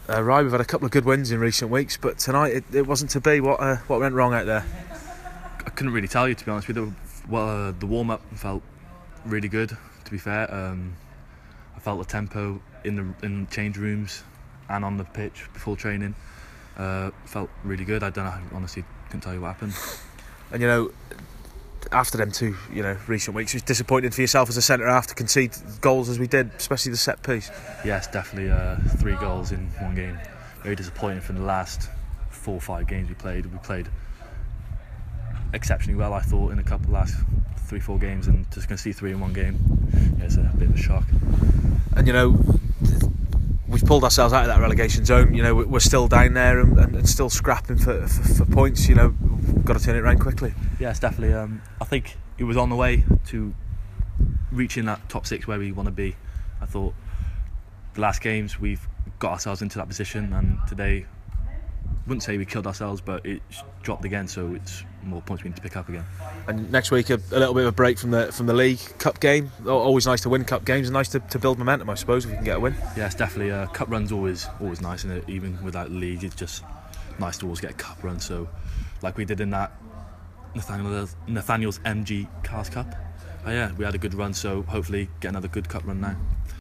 Right, we've had a couple of good wins in recent weeks, but tonight it wasn't to be. What went wrong out there? I couldn't really tell you, to be honest with you. Well, the warm-up felt really good, to be fair. I felt the tempo in the change rooms and on the pitch before training felt really good. I don't know, honestly couldn't tell you what happened. And after them two recent weeks, it was disappointing for yourself as a centre half to concede goals as we did, especially the set piece. Yes, definitely 3 goals in one game. Very disappointing from the last 4 or 5 games we played. We played exceptionally well, I thought, in a couple last 3-4 games, and just going to see 3 in one game, it's a bit of a shock. And we've pulled ourselves out of that relegation zone. We're still down there and still scrapping for points. We've got to turn it around quickly. Yes, definitely. I think it was on the way to reaching that top 6 where we want to be. I thought the last games we've got ourselves into that position, and today, I wouldn't say we killed ourselves, but it's dropped again, so it's more points we need to pick up again. And next week, a little bit of a break from the League Cup game. Always nice to win cup games, and nice to build momentum, I suppose, if we can get a win. Yes, definitely. Cup run's always nice, and even without the league, it's just nice to always get a cup run. So, like we did in that Nathaniel's MG Cars Cup. We had a good run, so hopefully get another good cup run now.